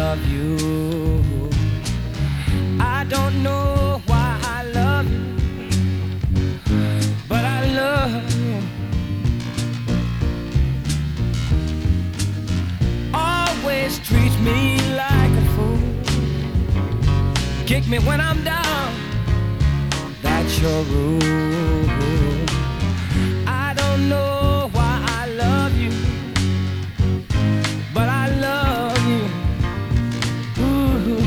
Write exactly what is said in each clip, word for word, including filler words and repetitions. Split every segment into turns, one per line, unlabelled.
love you. I don't know why I love you, but I love you. Always treat me like a fool, kick me when I'm down, that's your rule. I don't know why I love you, but I love you. Ooh.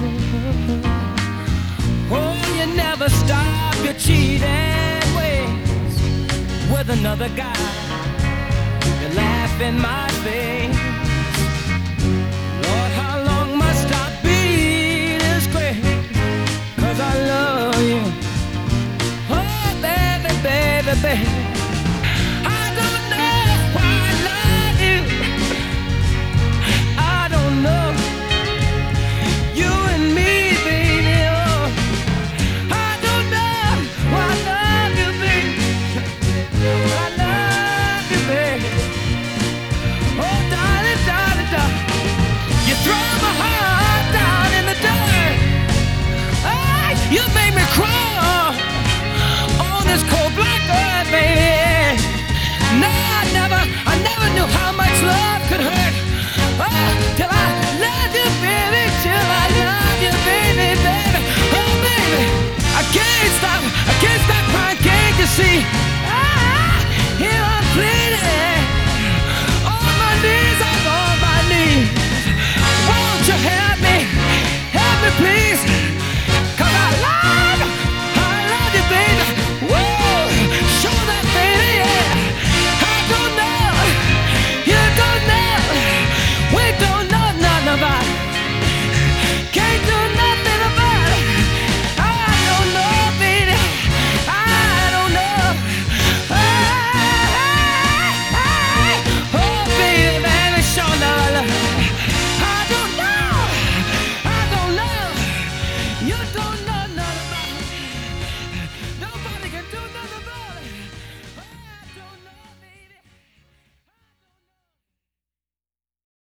Oh, you never stop your cheating ways with another guy. You laugh in my face. Lord, how long must I be this crazy? 'Cause I love you. Oh, baby, baby, baby, I don't know why I love you. I don't know. You and me, baby, oh, I don't know why I love you, baby. I love you, baby. Oh, darling, darling, darling, you throw my heart down in the dirt. Ah, you made me crawl on this cold black earth, baby. No, I never, I never knew how much love could hurt. Oh, till I love you, baby, till I love you, baby, baby. Oh, baby, I can't stop, I can't stop crying, can't you see?